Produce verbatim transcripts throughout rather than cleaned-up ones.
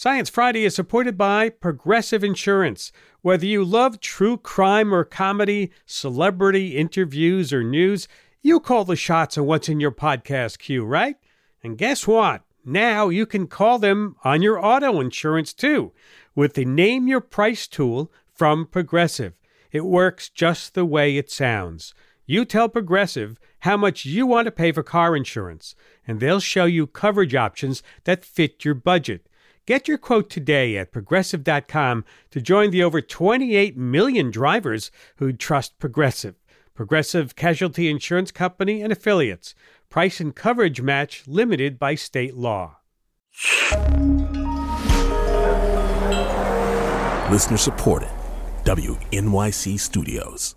Science Friday is supported by Progressive Insurance. Whether you love true crime or comedy, celebrity interviews or news, you call the shots on what's in your podcast queue, right? And guess what? Now you can call them on your auto insurance too with the Name Your Price tool from Progressive. It works just the way it sounds. You tell Progressive how much you want to pay for car insurance, and they'll show you coverage options that fit your budget. Get your quote today at progressive dot com to join the over twenty-eight million drivers who trust Progressive. Progressive Casualty Insurance Company and Affiliates. Price and coverage match limited by state law. Listener supported. W N Y C Studios.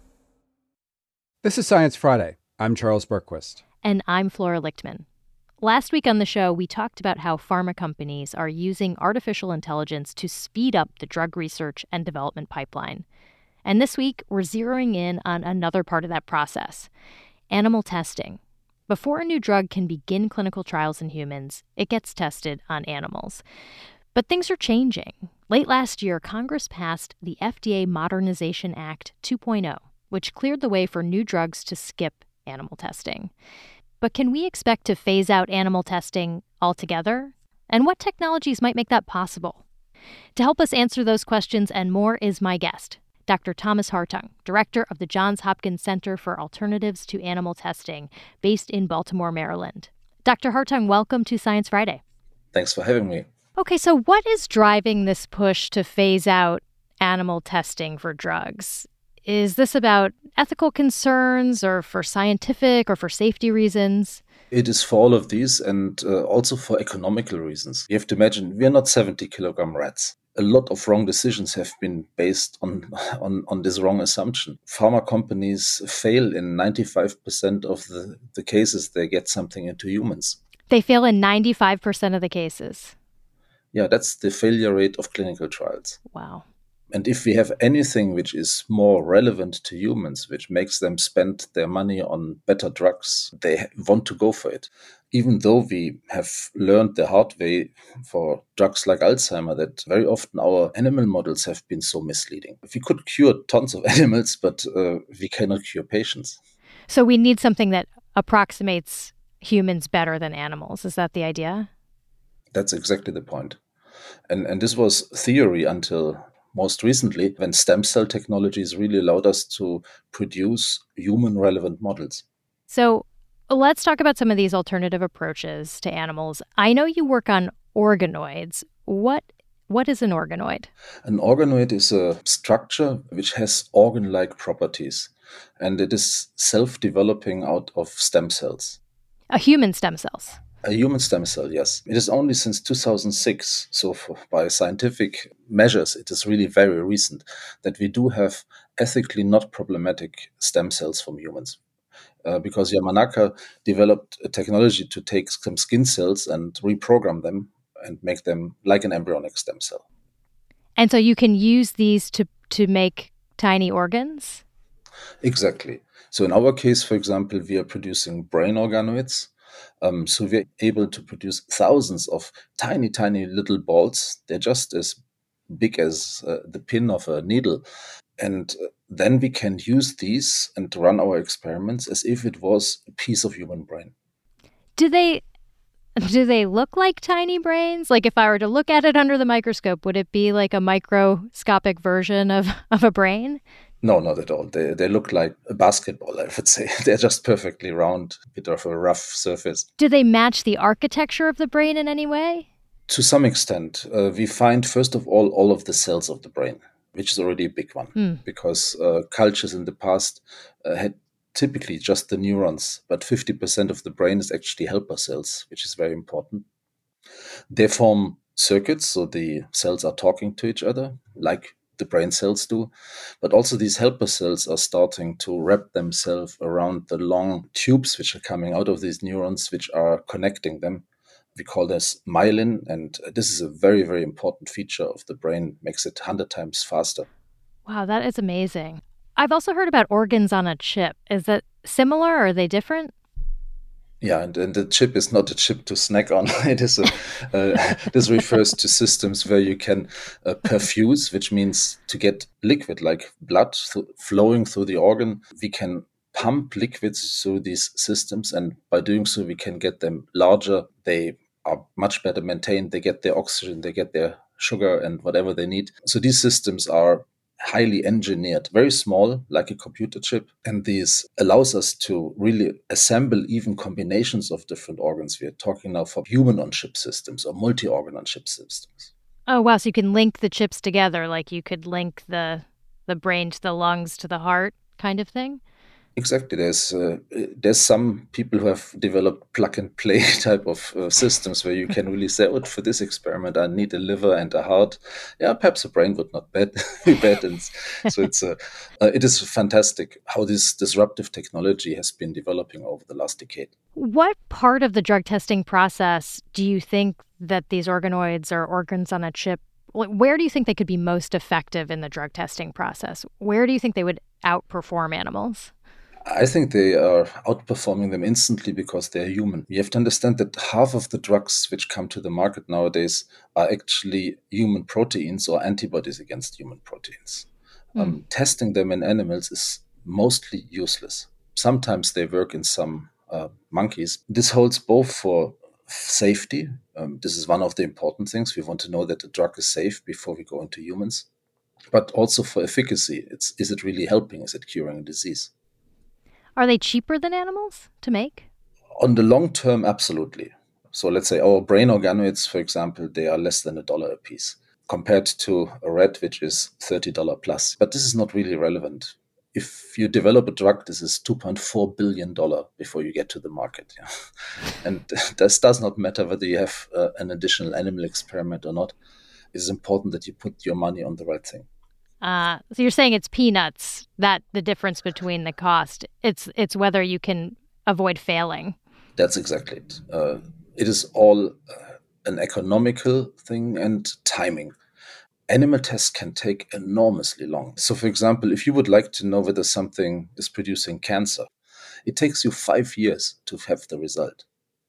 This is Science Friday. I'm Charles Bergquist. And I'm Flora Lichtman. Last week on the show, we talked about how pharma companies are using artificial intelligence to speed up the drug research and development pipeline. And this week, we're zeroing in on another part of that process, animal testing. Before a new drug can begin clinical trials in humans, it gets tested on animals. But things are changing. Late last year, Congress passed the F D A Modernization Act two point oh, which cleared the way for new drugs to skip animal testing. But can we expect to phase out animal testing altogether? And what technologies might make that possible? To help us answer those questions and more is my guest, Doctor Thomas Hartung, director of the Johns Hopkins Center for Alternatives to Animal Testing, based in Baltimore, Maryland. Doctor Hartung, welcome to Science Friday. Thanks for having me. Okay, so what is driving this push to phase out animal testing for drugs? Is this about ethical concerns or for scientific or for safety reasons? It is for all of these and uh, also for economical reasons. You have to imagine, we are not seventy kilogram rats. A lot of wrong decisions have been based on, on, on this wrong assumption. Pharma companies fail in ninety-five percent of the, the cases they get something into humans. They fail in ninety-five percent of the cases. Yeah, that's the failure rate of clinical trials. Wow. And if we have anything which is more relevant to humans, which makes them spend their money on better drugs, they want to go for it. Even though we have learned the hard way for drugs like Alzheimer that very often our animal models have been so misleading. We could cure tons of animals, but uh, we cannot cure patients. So we need something that approximates humans better than animals. Is that the idea? That's exactly the point. And, and this was theory until most recently, when stem cell technologies really allowed us to produce human-relevant models. So let's talk about some of these alternative approaches to animals. I know you work on organoids. What What is an organoid? An organoid is a structure which has organ-like properties, and it is self-developing out of stem cells. A human stem cells? A human stem cell, yes. It is only since two thousand six, so for, by scientific measures, it is really very recent that we do have ethically not problematic stem cells from humans. Uh, because Yamanaka developed a technology to take some skin cells and reprogram them and make them like an embryonic stem cell. And so you can use these to, to make tiny organs? Exactly. So in our case, for example, we are producing brain organoids. Um, so we're able to produce thousands of tiny, tiny little balls. They're just as big as uh, the pin of a needle. And uh, then we can use these and run our experiments as if it was a piece of human brain. Do they do they look like tiny brains? Like if I were to look at it under the microscope, would it be like a microscopic version of, of a brain? No, not at all. They they look like a basketball, I would say. They're just perfectly round, a bit of a rough surface. Do they match the architecture of the brain in any way? To some extent. Uh, we find, first of all, all of the cells of the brain, which is already a big one. Mm. Because uh, cultures in the past uh, had typically just the neurons, but fifty percent of the brain is actually helper cells, which is very important. They form circuits, so the cells are talking to each other, like the brain cells do, but also these helper cells are starting to wrap themselves around the long tubes which are coming out of these neurons, which are connecting them. We call this myelin, and this is a very, very important feature of the brain, makes it one hundred times faster. Wow, that is amazing. I've also heard about organs on a chip. Is that similar or are they different? Yeah, and, and the chip is not a chip to snack on. It is a, uh, this refers to systems where you can uh, perfuse, which means to get liquid like blood th- flowing through the organ. We can pump liquids through these systems, and by doing so, we can get them larger. They are much better maintained. They get their oxygen, they get their sugar and whatever they need. So these systems are highly engineered, very small, like a computer chip. And this allows us to really assemble even combinations of different organs. We are talking now for human-on-chip systems or multi-organ-on-chip systems. Oh, wow. So you can link the chips together, like you could link the the brain to the lungs to the heart kind of thing? Exactly. There's uh, there's some people who have developed plug-and-play type of uh, systems where you can really say, oh, for this experiment, I need a liver and a heart. Yeah, perhaps a brain would not bad, be bad. And so it's uh, uh, it is fantastic how this disruptive technology has been developing over the last decade. What part of the drug testing process do you think that these organoids or organs on a chip, where do you think they could be most effective in the drug testing process? Where do you think they would outperform animals? I think they are outperforming them instantly because they are human. You have to understand that half of the drugs which come to the market nowadays are actually human proteins or antibodies against human proteins. Mm. Um, testing them in animals is mostly useless. Sometimes they work in some uh, monkeys. This holds both for safety. Um, this is one of the important things. We want to know that the drug is safe before we go into humans. But also for efficacy. It's, is it really helping? Is it curing a disease? Are they cheaper than animals to make? On the long term, absolutely. So let's say our brain organoids, for example, they are less than a dollar a piece compared to a rat, which is thirty dollars plus. But this is not really relevant. If you develop a drug, this is two point four billion dollars before you get to the market. Yeah. And this does not matter whether you have uh, an additional animal experiment or not. It's important that you put your money on the right thing. Uh, so you're saying it's peanuts, that the difference between the cost. It's it's whether you can avoid failing. That's exactly it. Uh, it is all uh, an economical thing and timing. Animal tests can take enormously long. So, for example, if you would like to know whether something is producing cancer, it takes you five years to have the result.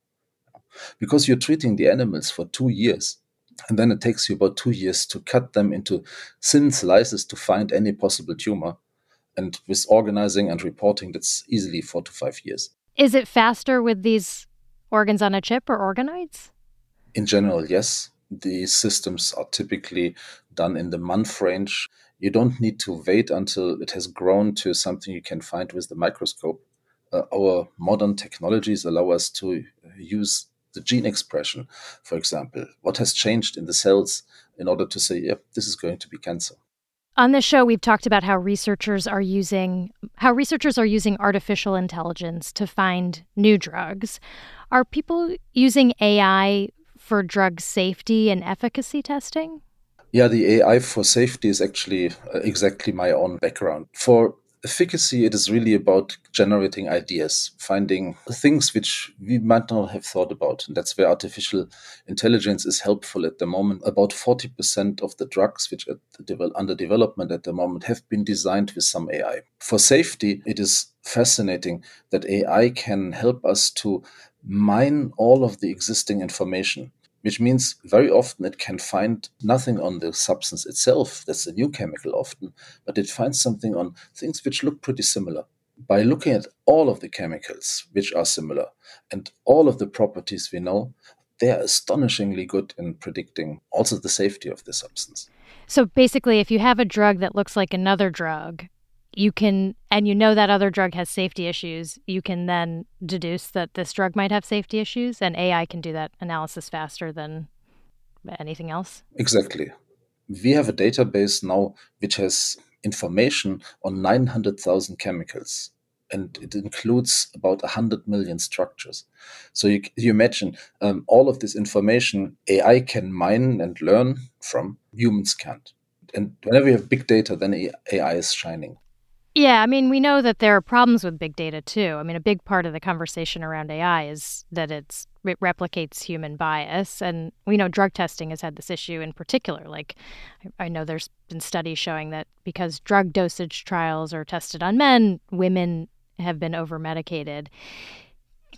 Because you're treating the animals for two years. And then it takes you about two years to cut them into thin slices to find any possible tumor. And with organizing and reporting, that's easily four to five years. Is it faster with these organs on a chip or organoids? In general, yes. These systems are typically done in the month range. You don't need to wait until it has grown to something you can find with the microscope. Uh, our modern technologies allow us to use the gene expression, for example, what has changed in the cells in order to say, yep, this is going to be cancer. On this show, we've talked about how researchers are using how researchers are using artificial intelligence to find new drugs. Are people using A I for drug safety and efficacy testing? Yeah, the A I for safety is actually exactly my own background. For efficacy, it is really about generating ideas, finding things which we might not have thought about. And that's where artificial intelligence is helpful at the moment. About forty percent of the drugs which are under development at the moment have been designed with some A I. For safety, it is fascinating that A I can help us to mine all of the existing information, which means very often it can find nothing on the substance itself. That's a new chemical often, but it finds something on things which look pretty similar. By looking at all of the chemicals which are similar and all of the properties we know, they are astonishingly good in predicting also the safety of the substance. So basically, if you have a drug that looks like another drug, you can, and you know that other drug has safety issues, you can then deduce that this drug might have safety issues, and A I can do that analysis faster than anything else? Exactly. We have a database now which has information on nine hundred thousand chemicals, and it includes about one hundred million structures. So you, you imagine um, all of this information A I can mine and learn from, humans can't. And whenever you have big data, then A I is shining. Yeah, I mean, we know that there are problems with big data, too. I mean, a big part of the conversation around A I is that it's, it replicates human bias. And we know drug testing has had this issue in particular. Like, I know there's been studies showing that because drug dosage trials are tested on men, women have been over-medicated.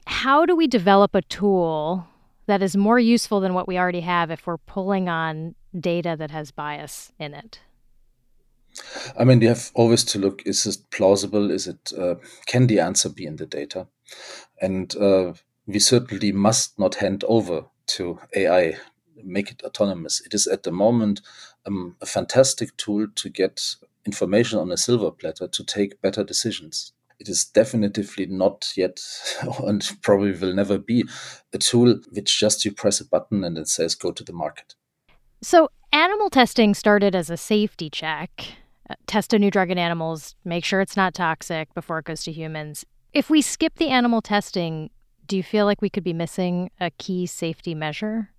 how do we develop a tool that is more useful than what we already have if we're pulling on data that has bias in it? I mean, you have always to look, is it plausible? Is it, uh, can the answer be in the data? And uh, we certainly must not hand over to A I, make it autonomous. It is at the moment um, a fantastic tool to get information on a silver platter to take better decisions. It is definitively not yet, and probably will never be, a tool which just you press a button and it says go to the market. So animal testing started as a safety check. Uh, test a new drug in animals, make sure it's not toxic before it goes to humans. If we skip the animal testing, do you feel like we could be missing a key safety measure?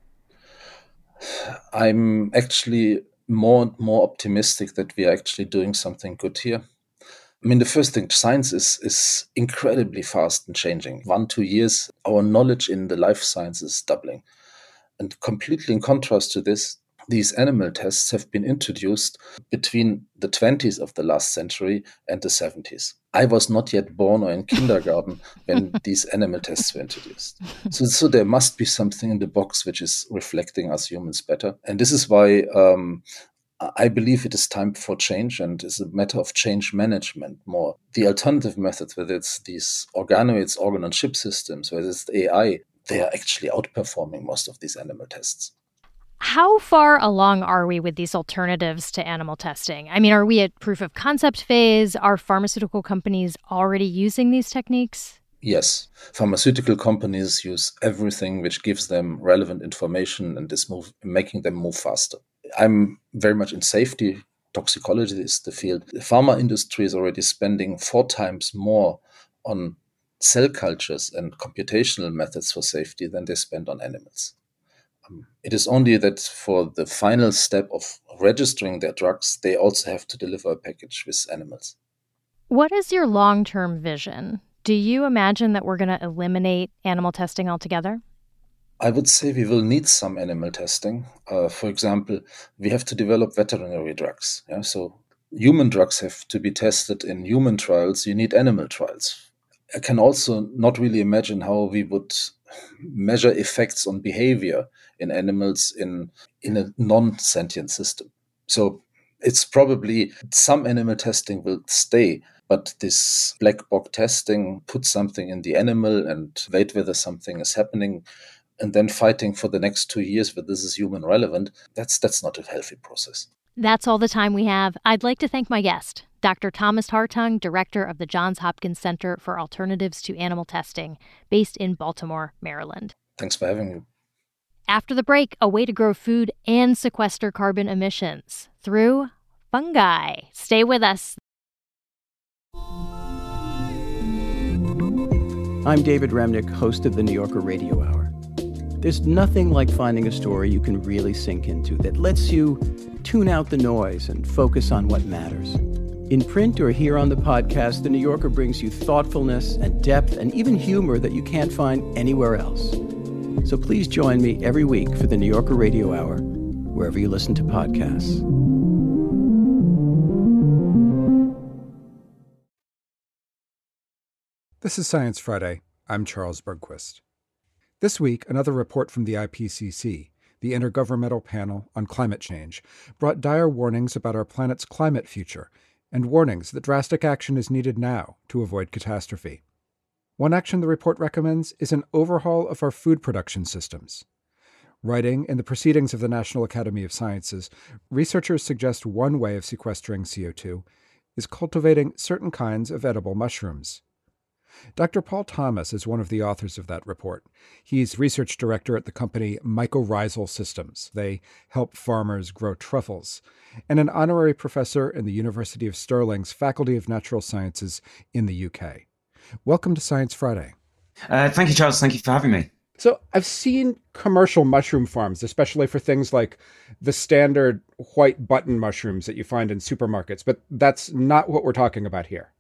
I'm actually more and more optimistic that we are actually doing something good here. I mean, the first thing, science is is incredibly fast and changing. One, two years, our knowledge in the life science is doubling. And completely in contrast to this, these animal tests have been introduced between the twenties of the last century and the seventies. I was not yet born or in kindergarten when these animal tests were introduced. So, so there must be something in the box which is reflecting us humans better. And this is why um, I believe it is time for change, and it's a matter of change management more. The alternative methods, whether it's these organoids, organ-on-chip systems, whether it's A I, they are actually outperforming most of these animal tests. How far along are we with these alternatives to animal testing? I mean, are we at proof of concept phase? Are pharmaceutical companies already using these techniques? Yes. Pharmaceutical companies use everything which gives them relevant information and is move, making them move faster. I'm very much in safety. Toxicology is the field. The pharma industry is already spending four times more on cell cultures and computational methods for safety than they spend on animals. It is only that for the final step of registering their drugs, they also have to deliver a package with animals. What is your long-term vision? Do you imagine that we're going to eliminate animal testing altogether? I would say we will need some animal testing. Uh, for example, we have to develop veterinary drugs. Yeah? So human drugs have to be tested in human trials. You need animal trials. I can also not really imagine how we would measure effects on behavior in animals in, in a non-sentient system. So it's probably some animal testing will stay, but this black box testing, put something in the animal and wait whether something is happening, and then fighting for the next two years whether this is human relevant, that's that's not a healthy process. That's all the time we have. I'd like to thank my guest, Doctor Thomas Hartung, director of the Johns Hopkins Center for Alternatives to Animal Testing, based in Baltimore, Maryland. Thanks for having me. After the break, a way to grow food and sequester carbon emissions through fungi. Stay with us. I'm David Remnick, host of the New Yorker Radio Hour. There's nothing like finding a story you can really sink into that lets you tune out the noise and focus on what matters. In print or here on the podcast, The New Yorker brings you thoughtfulness and depth and even humor that you can't find anywhere else. So please join me every week for The New Yorker Radio Hour, wherever you listen to podcasts. This is Science Friday. I'm Charles Bergquist. This week, another report from the I P C C, the Intergovernmental Panel on Climate Change, brought dire warnings about our planet's climate future and warnings that drastic action is needed now to avoid catastrophe. One action the report recommends is an overhaul of our food production systems. Writing in the Proceedings of the National Academy of Sciences, researchers suggest one way of sequestering C O two is cultivating certain kinds of edible mushrooms. Doctor Paul Thomas is one of the authors of that report. He's research director at the company Mycorrhizal Systems. They help farmers grow truffles, and an honorary professor in the University of Stirling's Faculty of Natural Sciences in the U K. Welcome to Science Friday. Uh, thank you, Charles. Thank you for having me. So I've seen commercial mushroom farms, especially for things like the standard white button mushrooms that you find in supermarkets, but that's not what we're talking about here.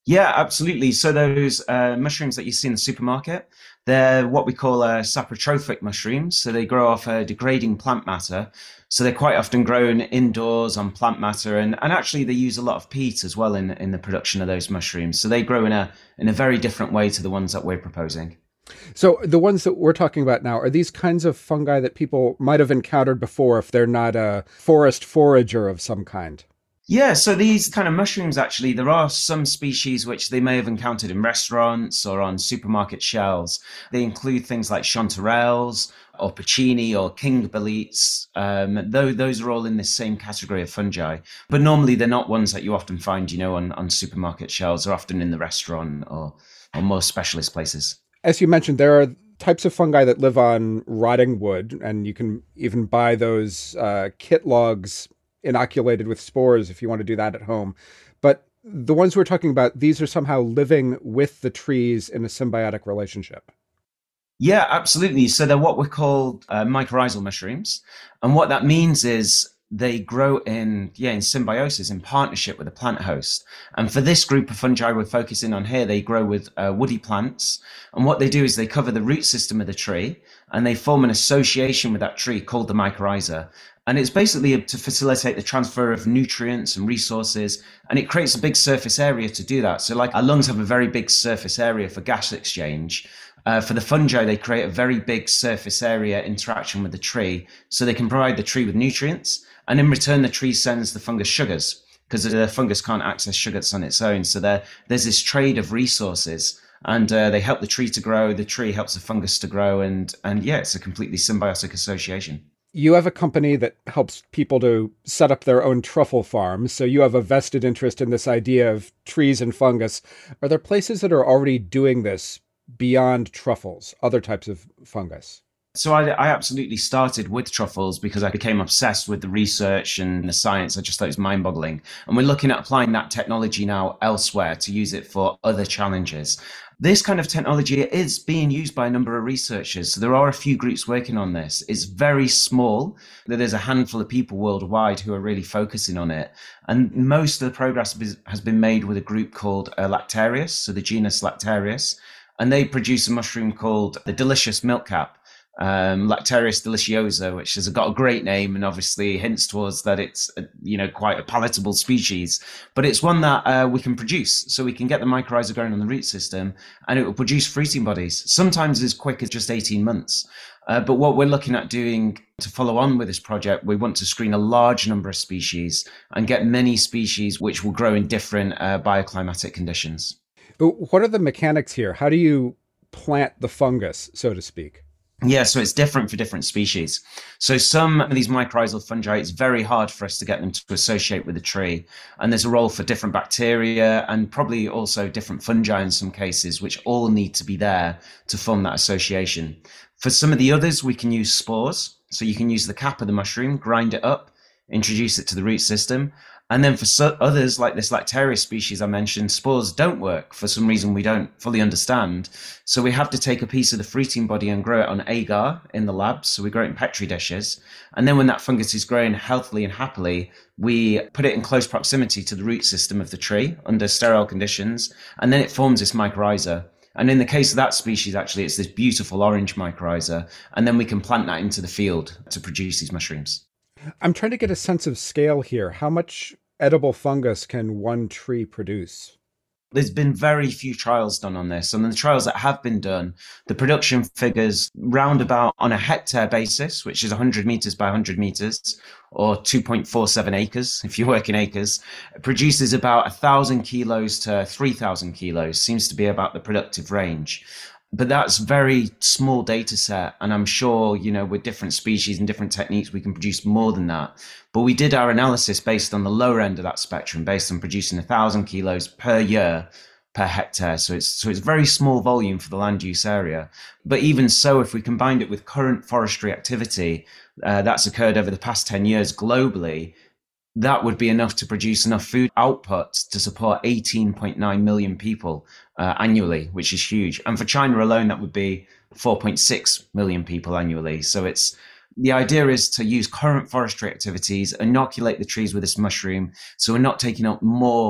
Yeah, absolutely. So those uh, mushrooms that you see in the supermarket, they're what we call uh, saprotrophic mushrooms. So they grow off uh, degrading plant matter. So they're quite often grown indoors on plant matter, and, and actually they use a lot of peat as well in in the production of those mushrooms. So they grow in a in a very different way to the ones that we're proposing. So the ones that we're talking about now, are these kinds of fungi that people might have encountered before if they're not a forest forager of some kind? Yeah, so these kind of mushrooms, actually, there are some species which they may have encountered in restaurants or on supermarket shelves. They include things like chanterelles or porcini or king boletes. Um, though those are all in this same category of fungi. But normally they're not ones that you often find, you know, on, on supermarket shelves. They're often in the restaurant or, or more specialist places. As you mentioned, there are types of fungi that live on rotting wood, and you can even buy those uh, kit logs inoculated with spores if you want to do that at home. But the ones we're talking about, these are somehow living with the trees in a symbiotic relationship. Yeah, absolutely. So they're what we call uh, mycorrhizal mushrooms. And what that means is they grow in, yeah, in symbiosis, in partnership with a plant host. And for this group of fungi we're focusing on here, they grow with uh, woody plants. And what they do is they cover the root system of the tree, and they form an association with that tree called the mycorrhiza. And it's basically to facilitate the transfer of nutrients and resources, and it creates a big surface area to do that. So like our lungs have a very big surface area for gas exchange. Uh, for the fungi, they create a very big surface area interaction with the tree, so they can provide the tree with nutrients, and in return, the tree sends the fungus sugars, because the fungus can't access sugars on its own. So there, there's this trade of resources, and uh, they help the tree to grow, the tree helps the fungus to grow, and and yeah, it's a completely symbiotic association. You have a company that helps people to set up their own truffle farms, so you have a vested interest in this idea of trees and fungus. Are there places that are already doing this beyond truffles, other types of fungus? So I, I absolutely started with truffles because I became obsessed with the research and the science. I just thought it was mind-boggling. And we're looking at applying that technology now elsewhere to use it for other challenges. This kind of technology is being used by a number of researchers. So there are a few groups working on this. It's very small. There's a handful of people worldwide who are really focusing on it. And most of the progress has been made with a group called uh, Lactarius, so the genus Lactarius. And they produce a mushroom called the delicious milkcap. Um, Lactarius deliciosa, which has got a great name and obviously hints towards that it's, a, you know, quite a palatable species. But it's one that uh, we can produce. So we can get the mycorrhiza growing on the root system, and it will produce fruiting bodies, sometimes as quick as just eighteen months. Uh, but what we're looking at doing to follow on with this project, we want to screen a large number of species and get many species which will grow in different uh, bioclimatic conditions. What are the mechanics here? How do you plant the fungus, so to speak? Yeah, so it's different for different species. So some of these mycorrhizal fungi, it's very hard for us to get them to associate with the tree. And there's a role for different bacteria and probably also different fungi in some cases, which all need to be there to form that association. For some of the others, we can use spores. So you can use the cap of the mushroom, grind it up, introduce it to the root system. And then for so- others, like this Lactarius species I mentioned, spores don't work for some reason we don't fully understand. So we have to take a piece of the fruiting body and grow it on agar in the lab. So we grow it in Petri dishes. And then when that fungus is growing healthily and happily, we put it in close proximity to the root system of the tree under sterile conditions. And then it forms this mycorrhiza. And in the case of that species, actually, it's this beautiful orange mycorrhiza. And then we can plant that into the field to produce these mushrooms. I'm trying to get a sense of scale here. How much edible fungus can one tree produce? There's been very few trials done on this. And the trials that have been done, the production figures roundabout on a hectare basis, which is one hundred meters by one hundred meters, or two point four seven acres, if you work in acres, produces about one thousand kilos to three thousand kilos, seems to be about the productive range. But that's very small data set. And I'm sure, you know, with different species and different techniques, we can produce more than that. But we did our analysis based on the lower end of that spectrum, based on producing a thousand kilos per year per hectare. So it's, so it's very small volume for the land use area. But even so, if we combined it with current forestry activity uh, that's occurred over the past ten years globally, that would be enough to produce enough food output to support eighteen point nine million people uh, annually, which is huge. And for China alone, that would be four point six million people annually. So it's the idea is to use current forestry activities, inoculate the trees with this mushroom, so we're not taking up more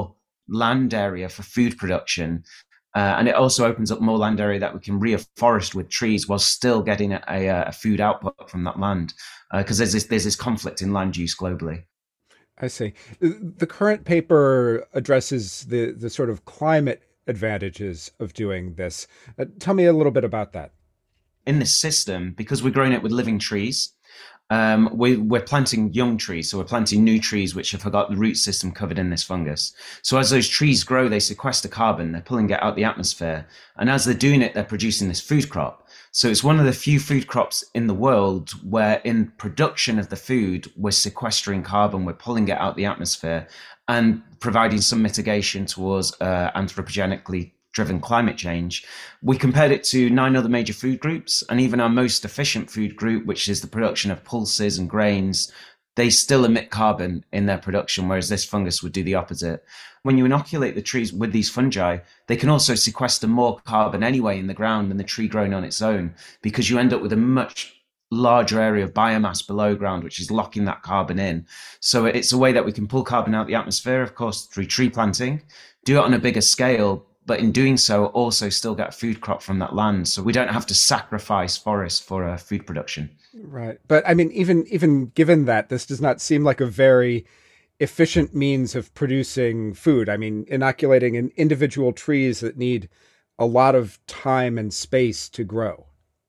land area for food production. Uh, and it also opens up more land area that we can reforest with trees while still getting a, a, a food output from that land. Because uh, there's this, there's this conflict in land use globally. I see. The current paper addresses the, the sort of climate advantages of doing this. Uh, tell me a little bit about that. In this system, because we're growing it with living trees, um, we, we're planting young trees. So we're planting new trees which have got the root system covered in this fungus. So as those trees grow, they sequester carbon, they're pulling it out the atmosphere. And as they're doing it, they're producing this food crop. So it's one of the few food crops in the world where in production of the food, we're sequestering carbon, we're pulling it out the atmosphere and providing some mitigation towards uh, anthropogenically driven climate change. We compared it to nine other major food groups, and even our most efficient food group, which is the production of pulses and grains, they still emit carbon in their production, whereas this fungus would do the opposite. When you inoculate the trees with these fungi, they can also sequester more carbon anyway in the ground than the tree growing on its own, because you end up with a much larger area of biomass below ground, which is locking that carbon in. So it's a way that we can pull carbon out the atmosphere, of course, through tree planting, do it on a bigger scale, but in doing so, also still get a food crop from that land. So we don't have to sacrifice forest for uh, food production. Right. But I mean, even even given that, this does not seem like a very efficient means of producing food. I mean, inoculating in individual trees that need a lot of time and space to grow.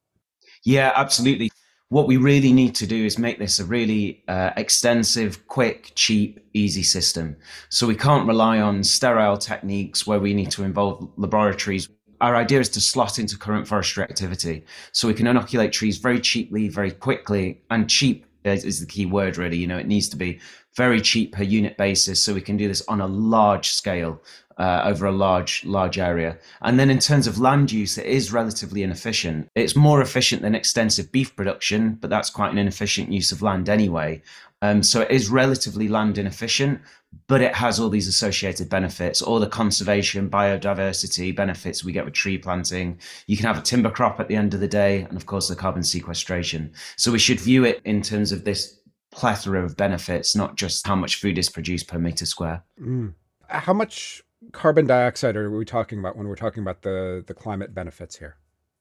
Yeah, absolutely. What we really need to do is make this a really uh, extensive, quick, cheap, easy system. So we can't rely on sterile techniques where we need to involve laboratories. Our idea is to slot into current forestry activity. So we can inoculate trees very cheaply, very quickly, and cheap is, is the key word, really. You know, it needs to be very cheap per unit basis. So we can do this on a large scale. Uh, over a large, large area. And then in terms of land use, it is relatively inefficient. It's more efficient than extensive beef production, but that's quite an inefficient use of land anyway. Um, so it is relatively land inefficient, but it has all these associated benefits, all the conservation, biodiversity benefits we get with tree planting. You can have a timber crop at the end of the day, and of course the carbon sequestration. So we should view it in terms of this plethora of benefits, not just how much food is produced per meter square. Mm. How much carbon dioxide are we talking about when we're talking about the, the climate benefits here?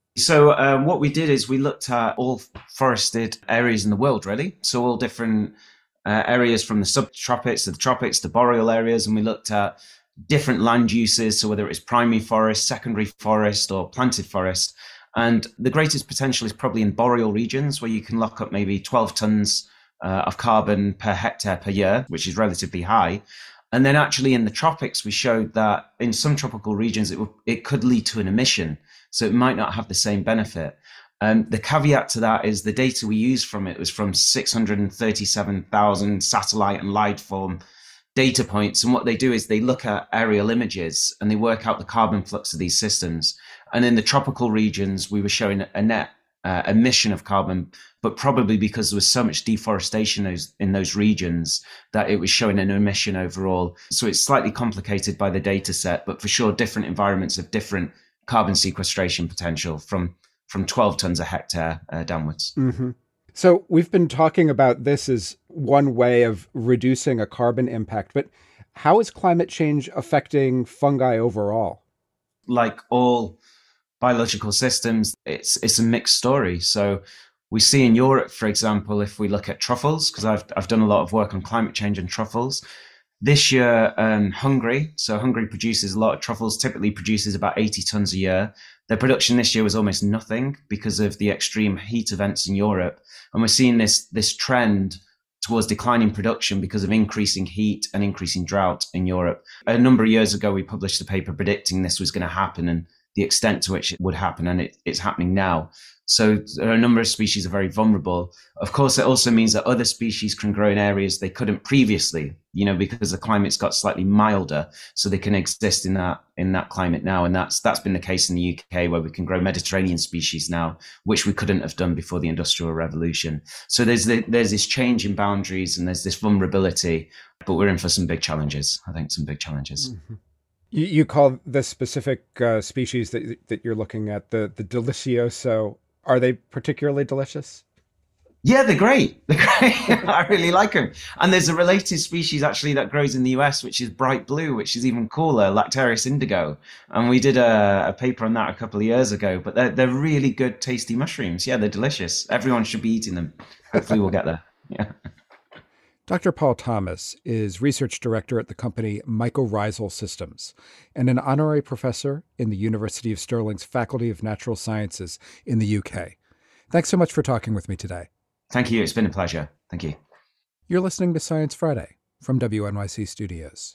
So um, what we did is we looked at all forested areas in the world, really. So all different uh, areas from the subtropics to the tropics to boreal areas. And we looked at different land uses. So whether it's primary forest, secondary forest, or planted forest. And the greatest potential is probably in boreal regions where you can lock up maybe twelve tons uh, of carbon per hectare per year, which is relatively high. And then actually in the tropics, we showed that in some tropical regions, it, w- it could lead to an emission. So it might not have the same benefit. Um, the caveat to that is the data we used from it was from six hundred thirty-seven thousand satellite and light form data points. And what they do is they look at aerial images and they work out the carbon flux of these systems. And in the tropical regions, we were showing a net uh, emission of carbon, but probably because there was so much deforestation those, in those regions that it was showing an emission overall. So it's slightly complicated by the data set, but for sure, different environments have different carbon sequestration potential from, from twelve tons a hectare uh, downwards. Mm-hmm. So we've been talking about this as one way of reducing a carbon impact, but how is climate change affecting fungi overall? Like all biological systems, it's it's a mixed story. So we see in Europe, for example, if we look at truffles, because I've I've done a lot of work on climate change and truffles. This year, um, Hungary, so Hungary produces a lot of truffles, typically produces about eighty tons a year. Their production this year was almost nothing because of the extreme heat events in Europe. And we're seeing this this trend towards declining production because of increasing heat and increasing drought in Europe. A number of years ago, we published a paper predicting this was going to happen and the extent to which it would happen, and it, it's happening now. So there are a number of species that are very vulnerable. Of course, it also means that other species can grow in areas they couldn't previously, you know, because the climate's got slightly milder, so they can exist in that in that climate now. And that's that's been the case in the U K, where we can grow Mediterranean species now, which we couldn't have done before the Industrial Revolution. So there's the, there's this change in boundaries and there's this vulnerability, but we're in for some big challenges. I think some big challenges. Mm-hmm. You, you call this specific uh, species that that you're looking at the the Delicioso. Are they particularly delicious? Yeah, they're great. They're great. I really like them. And there's a related species actually that grows in the U S, which is bright blue, which is even cooler, Lactarius indigo. And we did a, a paper on that a couple of years ago. But they're they're really good, tasty mushrooms. Yeah, they're delicious. Everyone should be eating them. Hopefully, we'll get there. Yeah. Doctor Paul Thomas is research director at the company Mycorrhizal Systems and an honorary professor in the University of Stirling's Faculty of Natural Sciences in the U K. Thanks so much for talking with me today. Thank you. It's been a pleasure. Thank you. You're listening to Science Friday from W N Y C Studios.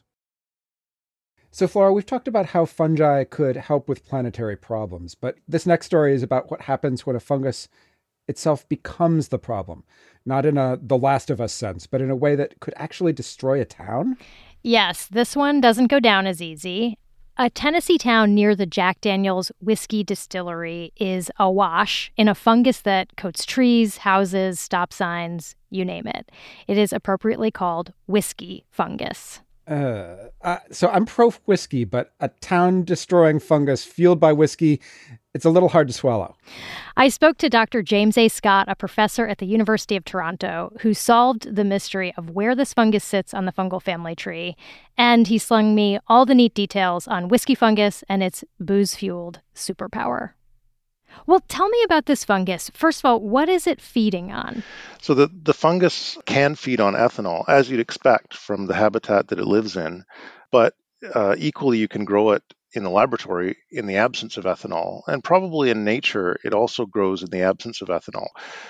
So, Flora, we've talked about how fungi could help with planetary problems, but this next story is about what happens when a fungus itself becomes the problem, not in a The Last of Us sense, but in a way that could actually destroy a town? Yes, this one doesn't go down as easy. A Tennessee town near the Jack Daniel's whiskey distillery is awash in a fungus that coats trees, houses, stop signs, you name it. It is appropriately called whiskey fungus. Uh, uh, so I'm pro-whiskey, but a town-destroying fungus fueled by whiskey, it's a little hard to swallow. I spoke to Doctor James A. Scott, a professor at the University of Toronto, who solved the mystery of where this fungus sits on the fungal family tree. And he slung me all the neat details on whiskey fungus and its booze-fueled superpower. Well, tell me about this fungus. First of all, what is it feeding on? So the, the fungus can feed on ethanol, as you'd expect from the habitat that it lives in. But uh, equally, you can grow it in the laboratory in the absence of ethanol. And probably in nature, it also grows in the absence of ethanol.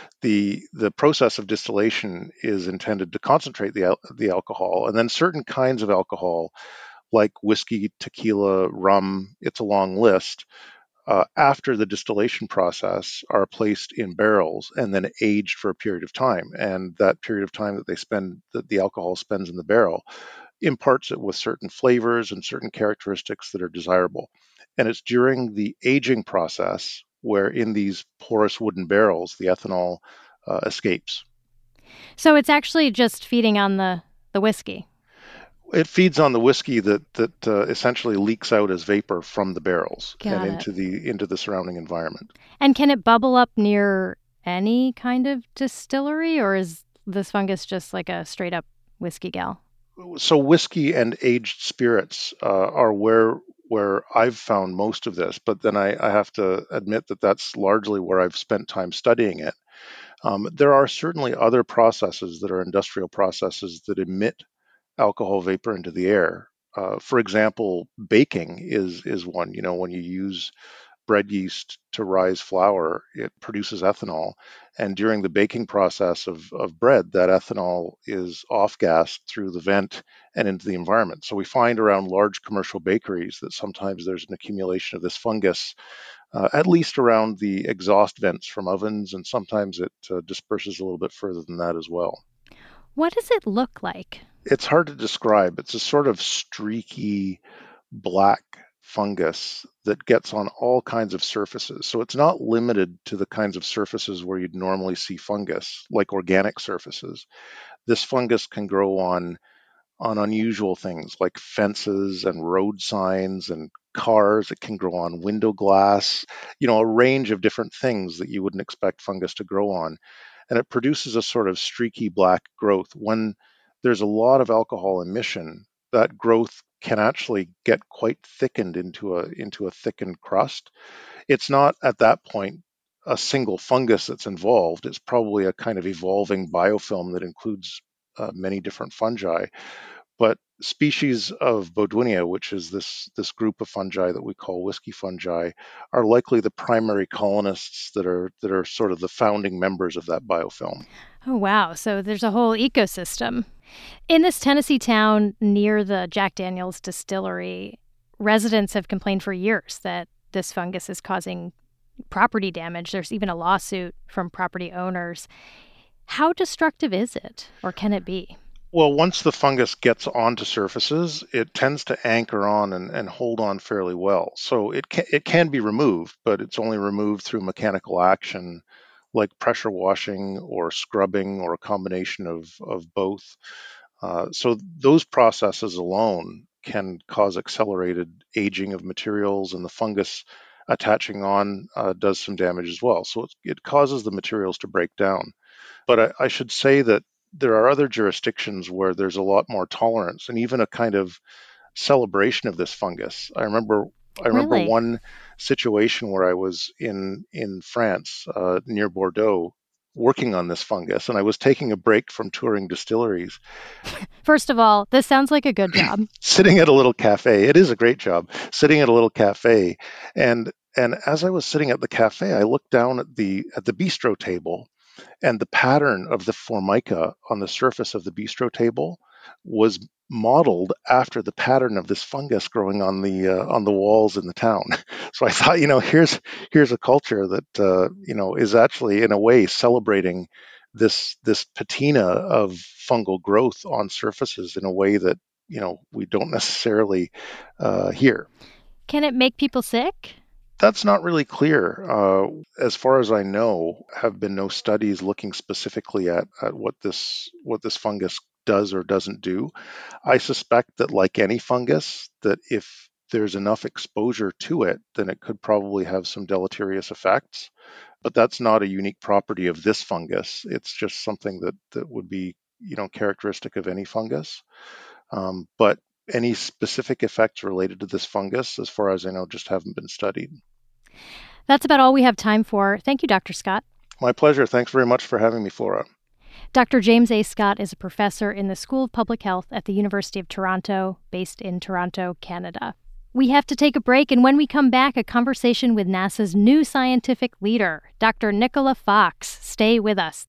The the process of distillation is intended to concentrate the, the alcohol, and then certain kinds of alcohol, like whiskey, tequila, rum, it's a long list, Uh, after the distillation process are placed in barrels and then aged for a period of time. And that period of time that they spend, that the alcohol spends in the barrel, imparts it with certain flavors and certain characteristics that are desirable. And it's during the aging process where in these porous wooden barrels, the ethanol uh, escapes. So it's actually just feeding on the, the whiskey. It feeds on the whiskey that that uh, essentially leaks out as vapor from the barrels Got and it. into the into the surrounding environment. And can it bubble up near any kind of distillery, or is this fungus just like a straight up whiskey gal? So whiskey and aged spirits uh, are where where I've found most of this, but then I, I have to admit that that's largely where I've spent time studying it. Um, there are certainly other processes that are industrial processes that emit alcohol vapor into the air. Uh, for example, baking is is one. You know, when you use bread yeast to rise flour, it produces ethanol, and during the baking process of, of bread, that ethanol is off-gassed through the vent and into the environment. So we find around large commercial bakeries that sometimes there's an accumulation of this fungus, uh, at least around the exhaust vents from ovens, and sometimes it uh, disperses a little bit further than that as well. What does it look like? It's hard to describe. It's a sort of streaky black fungus that gets on all kinds of surfaces. So it's not limited to the kinds of surfaces where you'd normally see fungus, like organic surfaces. This fungus can grow on on unusual things like fences and road signs and cars. It can grow on window glass, you know, a range of different things that you wouldn't expect fungus to grow on. And it produces a sort of streaky black growth. When there's a lot of alcohol emission, that growth can actually get quite thickened into a into a thickened crust. It's not at that point a single fungus that's involved. It's probably a kind of evolving biofilm that includes uh, many different fungi. But species of Bauduinia, which is this this group of fungi that we call whiskey fungi, are likely the primary colonists that are that are sort of the founding members of that biofilm. Oh, wow. So there's a whole ecosystem. In this Tennessee town near the Jack Daniel's distillery, residents have complained for years that this fungus is causing property damage. There's even a lawsuit from property owners. How destructive is it, or can it be? Well, once the fungus gets onto surfaces, it tends to anchor on and, and hold on fairly well. So it can, it can be removed, but it's only removed through mechanical action like pressure washing or scrubbing or a combination of, of both. Uh, so those processes alone can cause accelerated aging of materials, and the fungus attaching on uh, does some damage as well. So it, it causes the materials to break down. But I, I should say that there are other jurisdictions where there's a lot more tolerance and even a kind of celebration of this fungus. I remember I remember Really? one situation where I was in in France, uh, near Bordeaux, working on this fungus, and I was taking a break from touring distilleries. First of all, this sounds like a good job. Sitting at a little cafe. It is a great job. Sitting at a little cafe, and and as I was sitting at the cafe, I looked down at the at the bistro table, and the pattern of the formica on the surface of the bistro table was modeled after the pattern of this fungus growing on the uh, on the walls in the town. So I thought, you know, here's here's a culture that uh, you know is actually in a way celebrating this this patina of fungal growth on surfaces in a way that you know we don't necessarily uh, hear. Can it make people sick? That's not really clear. Uh, as far as I know, have been no studies looking specifically at, at what this what this fungus does or doesn't do. I suspect that, like any fungus, that if there's enough exposure to it, then it could probably have some deleterious effects. But that's not a unique property of this fungus. It's just something that, that would be, you know, characteristic of any fungus. Um, but any specific effects related to this fungus, as far as I know, just haven't been studied. That's about all we have time for. Thank you, Doctor Scott. My pleasure. Thanks very much for having me, Flora. Doctor James A. Scott is a professor in the School of Public Health at the University of Toronto, based in Toronto, Canada. We have to take a break, and when we come back, a conversation with NASA's new scientific leader, Doctor Nicola Fox. Stay with us.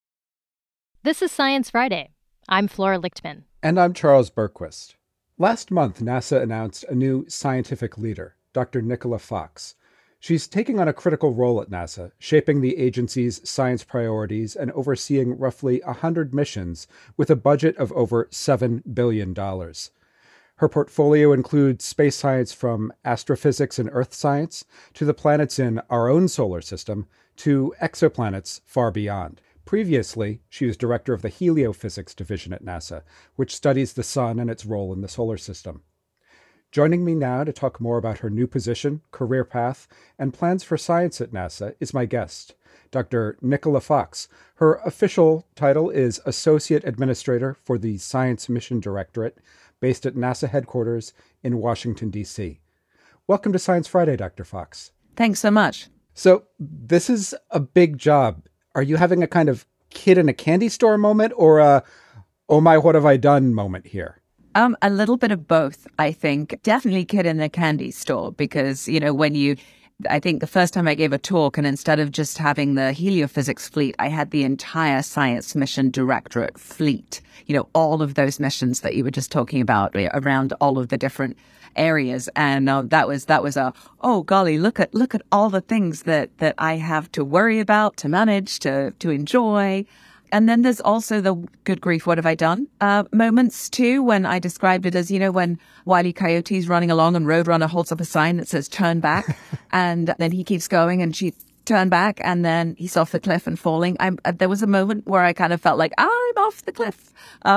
This is Science Friday. I'm Flora Lichtman. And I'm Charles Bergquist. Last month, NASA announced a new scientific leader, Doctor Nicola Fox. She's taking on a critical role at NASA, shaping the agency's science priorities and overseeing roughly one hundred missions with a budget of over seven billion dollars. Her portfolio includes space science from astrophysics and Earth science to the planets in our own solar system to exoplanets far beyond. Previously, she was director of the Heliophysics division at NASA, which studies the sun and its role in the solar system. Joining me now to talk more about her new position, career path, and plans for science at NASA is my guest, Doctor Nicola Fox. Her official title is Associate Administrator for the Science Mission Directorate, based at NASA headquarters in Washington, D C. Welcome to Science Friday, Doctor Fox. Thanks so much. So this is a big job. Are you having a kind of kid in a candy store moment or a, oh my, what have I done moment here? Um, a little bit of both, I think. Definitely kid in a candy store because, you know, when you, I think the first time I gave a talk and instead of just having the heliophysics fleet, I had the entire Science Mission Directorate fleet, you know, all of those missions that you were just talking about around all of the different areas. And uh, that was, that was a, oh, golly, look at, look at all the things that, that I have to worry about, to manage, to, to enjoy. And then there's also the good grief, what have I done uh, moments too, when I described it as, you know, when Wile E. Coyote's running along and Roadrunner holds up a sign that says turn back and then he keeps going and she turned back and then he's off the cliff and falling. I'm, uh, there was a moment where I kind of felt like I'm off the cliff. Uh,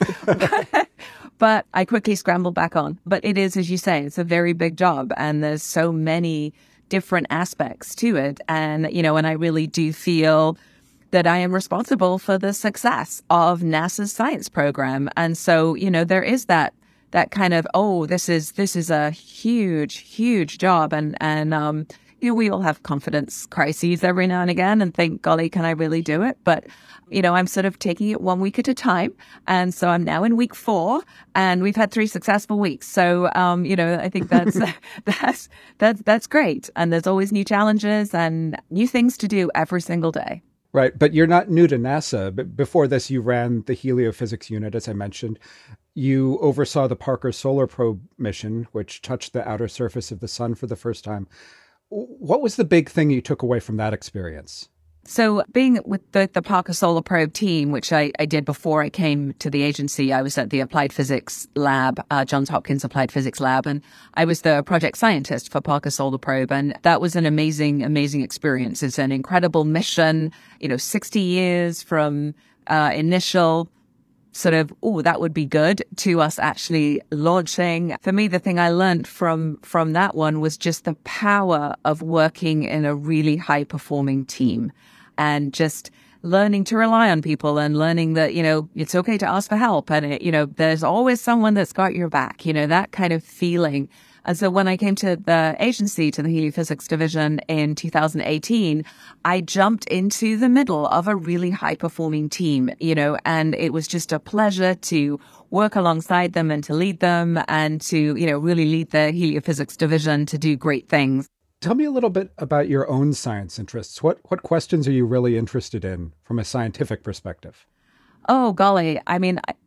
but, but I quickly scrambled back on. But it is, as you say, it's a very big job and there's so many different aspects to it. And, you know, and I really do feel that I am responsible for the success of NASA's science program. And so, you know, there is that that kind of, oh, this is this is a huge, huge job. And, and um, you know, we all have confidence crises every now and again and think, golly, can I really do it? But, you know, I'm sort of taking it one week at a time. And so I'm now in week four and we've had three successful weeks. So, um, you know, I think that's, that's, that's, that's great. And there's always new challenges and new things to do every single day. Right. But you're not new to NASA. But before this, you ran the heliophysics unit, as I mentioned. You oversaw the Parker Solar Probe mission, which touched the outer surface of the sun for the first time. What was the big thing you took away from that experience? So being with the, the Parker Solar Probe team, which I, I did before I came to the agency, I was at the Applied Physics Lab, uh, Johns Hopkins Applied Physics Lab, and I was the project scientist for Parker Solar Probe. And that was an amazing, amazing experience. It's an incredible mission, you know, sixty years from uh, initial sort of, oh, that would be good, to us actually launching. For me, the thing I learned from from that one was just the power of working in a really high-performing team. And just learning to rely on people and learning that, you know, it's okay to ask for help. And, it, you know, there's always someone that's got your back, you know, that kind of feeling. And so when I came to the agency, to the heliophysics division in two thousand eighteen, I jumped into the middle of a really high performing team, you know, and it was just a pleasure to work alongside them and to lead them and to, you know, really lead the heliophysics division to do great things. Tell me a little bit about your own science interests. What what questions are you really interested in from a scientific perspective? Oh, golly. I mean, I,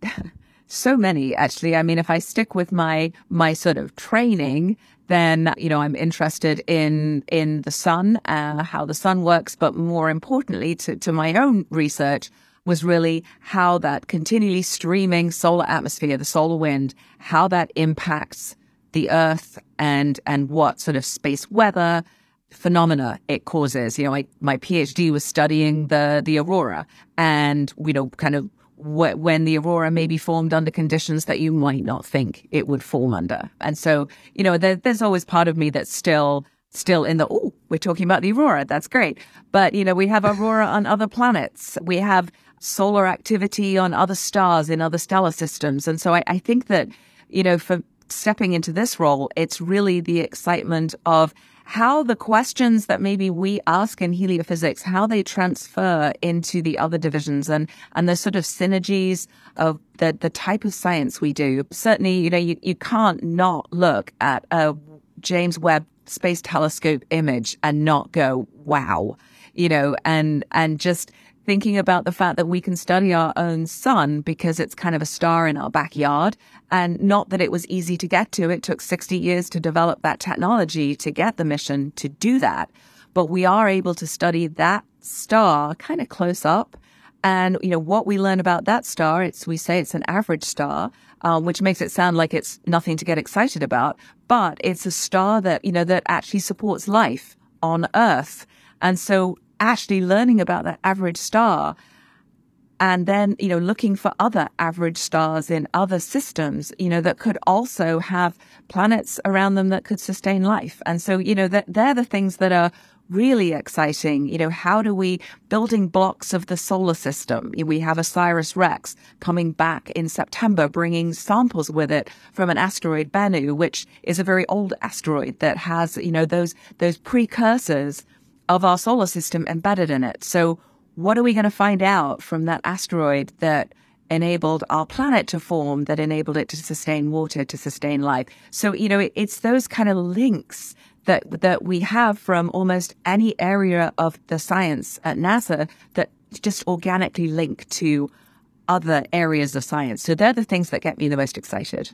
so many, actually. I mean, if I stick with my my sort of training, then, you know, I'm interested in in the sun, uh, how the sun works. But more importantly, to, to my own research, was really how that continually streaming solar atmosphere, the solar wind, how that impacts the Earth and and what sort of space weather phenomena it causes. You know, I, my PhD was studying the the aurora, and you know, kind of wh- when the aurora may be formed under conditions that you might not think it would form under. And so, you know, there, there's always part of me that's still still in the, oh, we're talking about the aurora. That's great. But, you know, we have aurora on other planets. We have solar activity on other stars in other stellar systems. And so I, I think that, you know, for stepping into this role, it's really the excitement of how the questions that maybe we ask in heliophysics, how they transfer into the other divisions and, and the sort of synergies of the, the type of science we do. Certainly, you know, you, you can't not look at a James Webb Space Telescope image and not go, wow, you know, and, and just thinking about the fact that we can study our own sun because it's kind of a star in our backyard, and not that it was easy to get to. It took sixty years to develop that technology to get the mission to do that. But we are able to study that star kind of close up. And, you know, what we learn about that star, it's, we say it's an average star, um, which makes it sound like it's nothing to get excited about. But it's a star that, you know, that actually supports life on Earth. And so actually learning about that average star and then, you know, looking for other average stars in other systems, you know, that could also have planets around them that could sustain life. And so, you know, that they're the things that are really exciting. You know, how do we, building blocks of the solar system? We have OSIRIS-REx coming back in September, bringing samples with it from an asteroid, Bennu, which is a very old asteroid that has, you know, those, those precursors of our solar system embedded in it. So what are we going to find out from that asteroid that enabled our planet to form, that enabled it to sustain water, to sustain life? So, you know, it, it's those kind of links that that we have from almost any area of the science at NASA that just organically link to other areas of science. So they're the things that get me the most excited.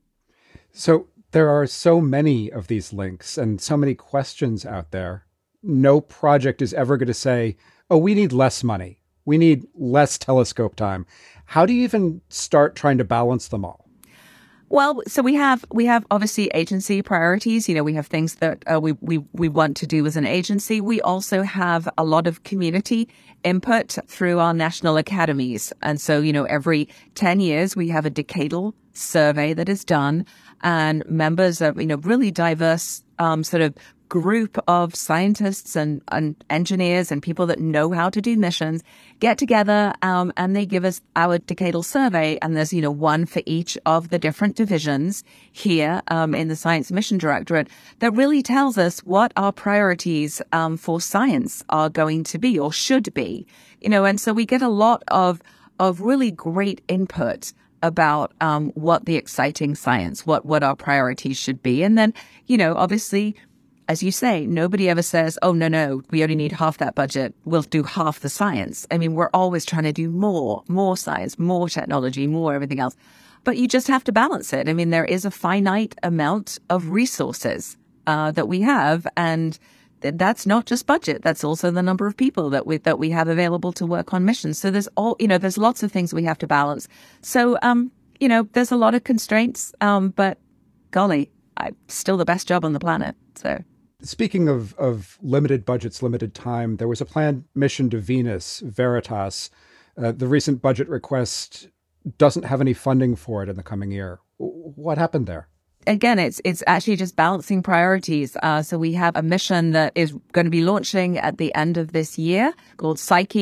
So there are so many of these links and so many questions out there. No project is ever going to say, oh, we need less money. We need less telescope time. How do you even start trying to balance them all? Well, so we have we have obviously agency priorities. You know, we have things that uh, we, we, we want to do as an agency. We also have a lot of community input through our national academies. And so, you know, every ten years, we have a decadal survey that is done, and members of, you know, really diverse um, sort of group of scientists and, and engineers and people that know how to do missions get together, um, and they give us our decadal survey. And there's, you know, one for each of the different divisions here um, in the Science Mission Directorate that really tells us what our priorities um, for science are going to be or should be, you know, and so we get a lot of, of really great input about um, what the exciting science, what, what our priorities should be. And then, you know, obviously, as you say, nobody ever says, oh, no, no, we only need half that budget. We'll do half the science. I mean, we're always trying to do more, more science, more technology, more everything else. But you just have to balance it. I mean, there is a finite amount of resources uh, that we have. And th- that's not just budget. That's also the number of people that we that we have available to work on missions. So there's all, you know, there's lots of things we have to balance. So, um, you know, there's a lot of constraints. Um, but golly, I'm still the best job on the planet. So. Speaking of, of limited budgets, limited time, there was a planned mission to Venus, Veritas. Uh, the recent budget request doesn't have any funding for it in the coming year. What happened there? Again, it's it's actually just balancing priorities. Uh, so we have a mission that is going to be launching at the end of this year called Psyche.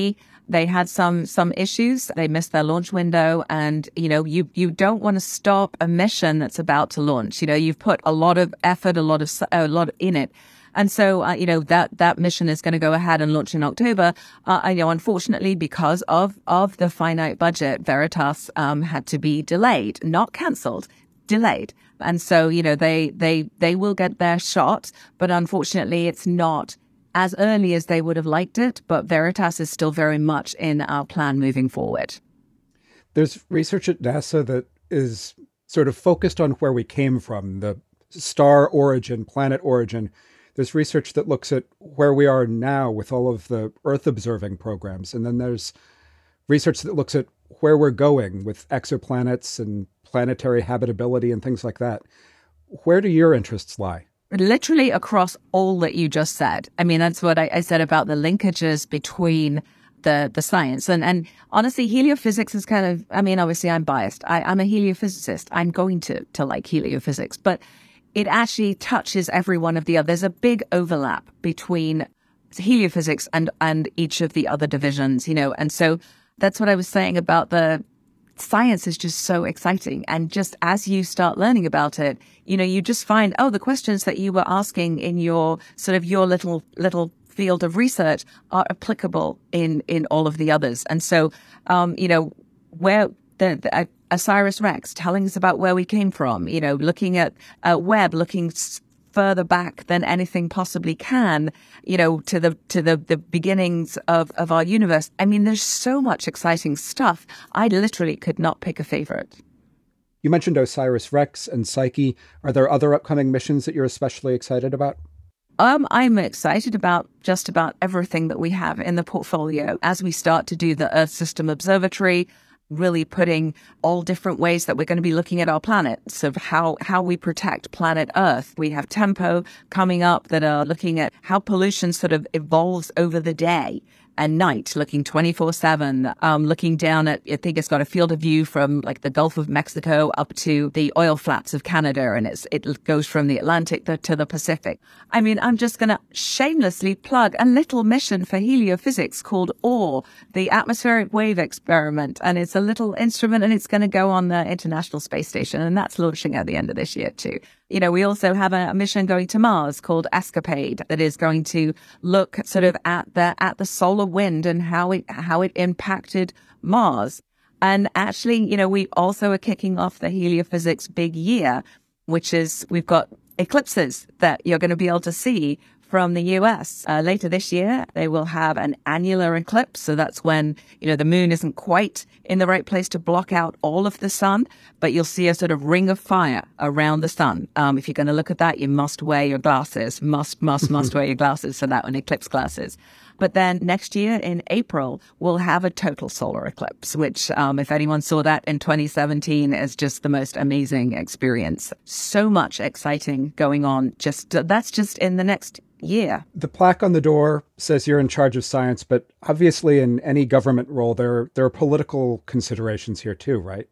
They had some some issues. They missed their launch window. And, you know, you, you don't want to stop a mission that's about to launch. You know, you've put a lot of effort, a lot of, a lot in it. And so, uh, you know, that, that mission is going to go ahead and launch in October. Uh, I know, unfortunately, because of, of the finite budget, Veritas um, had to be delayed, not canceled, delayed. And so, you know, they, they, they will get their shot, but unfortunately, it's not as early as they would have liked it, but Veritas is still very much in our plan moving forward. There's research at NASA that is sort of focused on where we came from, the star origin, planet origin. There's research that looks at where we are now with all of the Earth observing programs. And then there's research that looks at where we're going with exoplanets and planetary habitability and things like that. Where do your interests lie? Literally across all that you just said. I mean, that's what I, I said about the linkages between the the science. And and honestly, heliophysics is kind of, I mean, obviously I'm biased. I, I'm a heliophysicist. I'm going to, to like heliophysics. But it actually touches every one of the others. There's a big overlap between heliophysics and, and each of the other divisions, you know. And so that's what I was saying about the science is just so exciting. And just as you start learning about it, you know, you just find, oh, the questions that you were asking in your sort of your little, little field of research are applicable in, in all of the others. And so, um, you know, where the, the uh, OSIRIS-REx telling us about where we came from, you know, looking at uh, Webb, looking s- further back than anything possibly can, you know, to the to the, the beginnings of, of our universe. I mean, there's so much exciting stuff. I literally could not pick a favorite. You mentioned OSIRIS-REx and Psyche. Are there other upcoming missions that you're especially excited about? Um, I'm excited about just about everything that we have in the portfolio as we start to do the Earth System Observatory, really putting all different ways that we're going to be looking at our planet. So how, how we protect planet Earth. We have TEMPO coming up that are looking at how pollution sort of evolves over the day and night, looking twenty-four seven, um, looking down at, I think it's got a field of view from like the Gulf of Mexico up to the oil flats of Canada. And it's, it goes from the Atlantic to, to the Pacific. I mean, I'm just going to shamelessly plug a little mission for heliophysics called O R E, the Atmospheric Wave Experiment. And it's a little instrument and it's going to go on the International Space Station. And that's launching at the end of this year too. You know, we also have a mission going to Mars called ESCAPADE that is going to look sort of at the at the solar wind and how it how it impacted Mars. And actually, you know, we also are kicking off the heliophysics big year, which is we've got eclipses that you're going to be able to see from the U S. Uh, later this year, they will have an annular eclipse. So that's when, you know, the moon isn't quite in the right place to block out all of the sun, but you'll see a sort of ring of fire around the sun. Um, if you're going to look at that, you must wear your glasses, must, must, must wear your glasses for that one, eclipse glasses. But then next year in April, we'll have a total solar eclipse, which um, if anyone saw that in twenty seventeen is just the most amazing experience. So much exciting going on. Just that's just in the next year. The plaque on the door says you're in charge of science, but obviously in any government role, there, there are political considerations here too, right?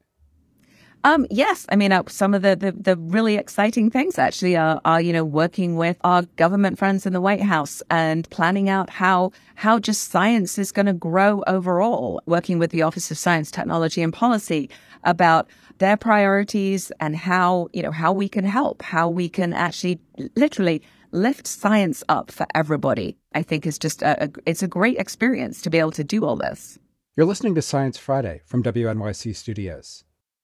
Um, yes. I mean, uh, some of the, the, the really exciting things actually are, are, you know, working with our government friends in the White House and planning out how, how just science is going to grow overall, working with the Office of Science, Technology and Policy about their priorities and how, you know, how we can help, how we can actually literally lift science up for everybody. I think is just a, a it's a great experience to be able to do all this. You're listening to Science Friday from W N Y C Studios.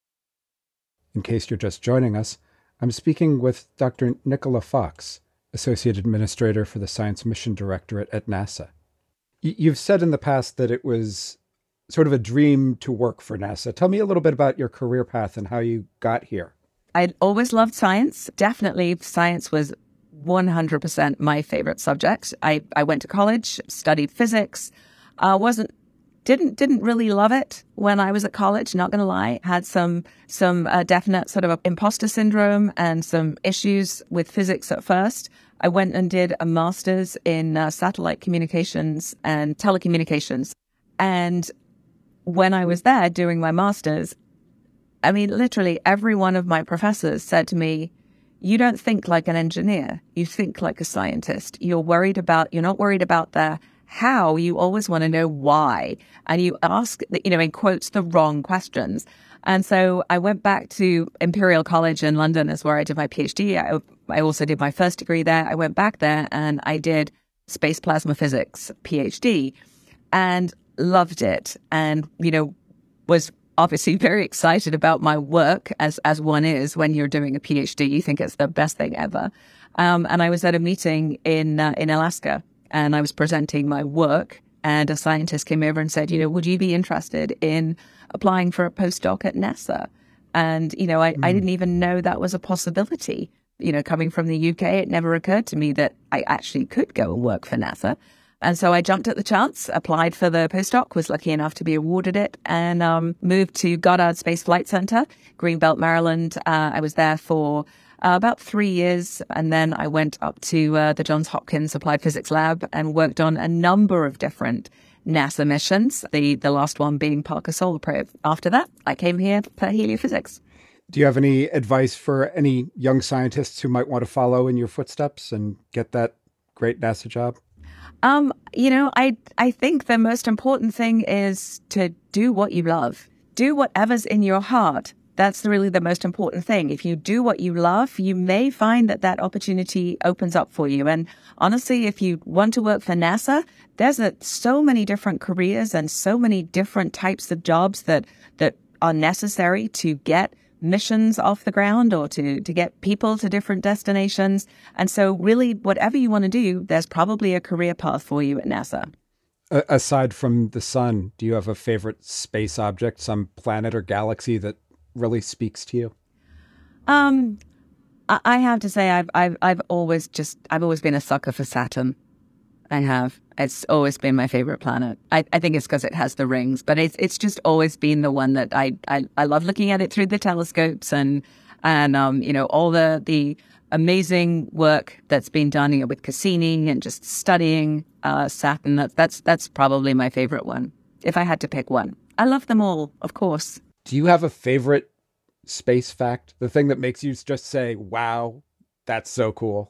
In case you're just joining us, I'm speaking with Doctor Nicola Fox, Associate Administrator for the Science Mission Directorate at NASA. Y- you've said in the past that it was sort of a dream to work for NASA. Tell me a little bit about your career path and how you got here. I'd always loved science. Definitely science was one hundred percent my favorite subject. I, I went to college, studied physics, uh, wasn't Didn't didn't really love it when I was at college, not going to lie. Had some some uh, definite sort of imposter syndrome and some issues with physics at first. I went and did a master's in uh, satellite communications and telecommunications. And when I was there doing my master's, I mean, literally every one of my professors said to me, you don't think like an engineer. You think like a scientist. You're worried about, you're not worried about the how, you always want to know why. And you ask, you know, in quotes, the wrong questions. And so I went back to Imperial College in London, is where I did my PhD. I, I also did my first degree there. I went back there and I did space plasma physics PhD and loved it. And, you know, was obviously very excited about my work, as as one is when you're doing a PhD. You think it's the best thing ever. Um, and I was at a meeting in uh, in Alaska, and I was presenting my work, and a scientist came over and said, you know, would you be interested in applying for a postdoc at NASA? And, you know, I, mm. I didn't even know that was a possibility. You know, coming from the U K, it never occurred to me that I actually could go and work for NASA. And so I jumped at the chance, applied for the postdoc, was lucky enough to be awarded it, and um, moved to Goddard Space Flight Center, Greenbelt, Maryland. Uh, I was there for uh, about three years, and then I went up to uh, the Johns Hopkins Applied Physics Lab and worked on a number of different NASA missions, the, the last one being Parker Solar Probe. After that, I came here for heliophysics. Do you have any advice for any young scientists who might want to follow in your footsteps and get that great NASA job? Um, you know, I I think the most important thing is to do what you love. Do whatever's in your heart. That's really the most important thing. If you do what you love, you may find that that opportunity opens up for you. And honestly, if you want to work for NASA, there's a, so many different careers and so many different types of jobs that that are necessary to get missions off the ground or to, to get people to different destinations. And so really, whatever you want to do, there's probably a career path for you at NASA. Uh, aside from the sun, do you have a favorite space object, some planet or galaxy that really speaks to you? Um, I, I have to say, I've, I've, I've always just, I've always been a sucker for Saturn. I have. It's always been my favorite planet. I, I think it's because it has the rings, but it's it's just always been the one that I, I, I love looking at it through the telescopes and and um you know all the the amazing work that's been done, you know, with Cassini and just studying uh, Saturn. That, that's that's probably my favorite one. If I had to pick one, I love them all, of course. Do you have a favorite space fact? The thing that makes you just say, "Wow, that's so cool."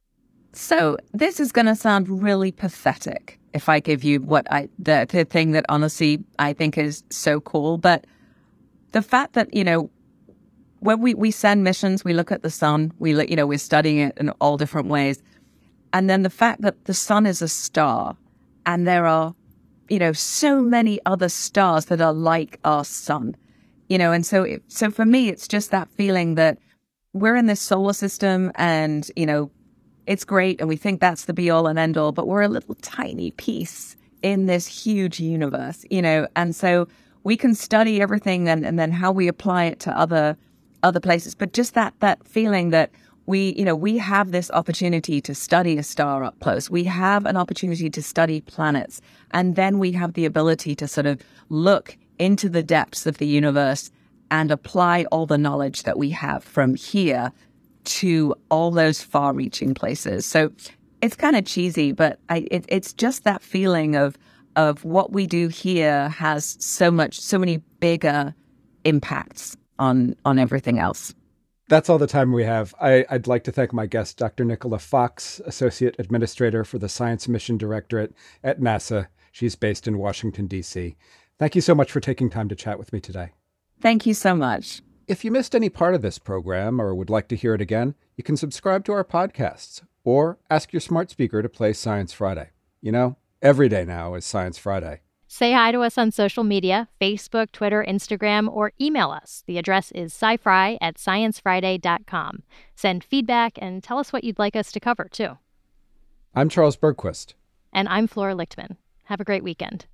So this is going to sound really pathetic if I give you what I the, the thing that honestly I think is so cool. But the fact that, you know, when we, we send missions, we look at the sun, we look, you know, we're studying it in all different ways. And then the fact that the sun is a star and there are, you know, so many other stars that are like our sun, you know, and so it, so for me, it's just that feeling that we're in this solar system and, you know, it's great, and we think that's the be-all and end-all, but we're a little tiny piece in this huge universe, you know, and so we can study everything and, and then how we apply it to other other places. But just that that feeling that we, you know, we have this opportunity to study a star up close. We have an opportunity to study planets, and then we have the ability to sort of look into the depths of the universe and apply all the knowledge that we have from here to all those far-reaching places. So it's kind of cheesy, but I, it, it's just that feeling of of what we do here has so much, so many bigger impacts on on everything else. That's all the time we have. I, I'd like to thank my guest, Doctor Nicola Fox, Associate Administrator for the Science Mission Directorate at NASA. She's based in Washington, D C. Thank you so much for taking time to chat with me today. Thank you so much. If you missed any part of this program or would like to hear it again, you can subscribe to our podcasts or ask your smart speaker to play Science Friday. You know, every day now is Science Friday. Say hi to us on social media, Facebook, Twitter, Instagram, or email us. The address is scifri at science friday dot com. Send feedback and tell us what you'd like us to cover, too. I'm Charles Bergquist. And I'm Flora Lichtman. Have a great weekend.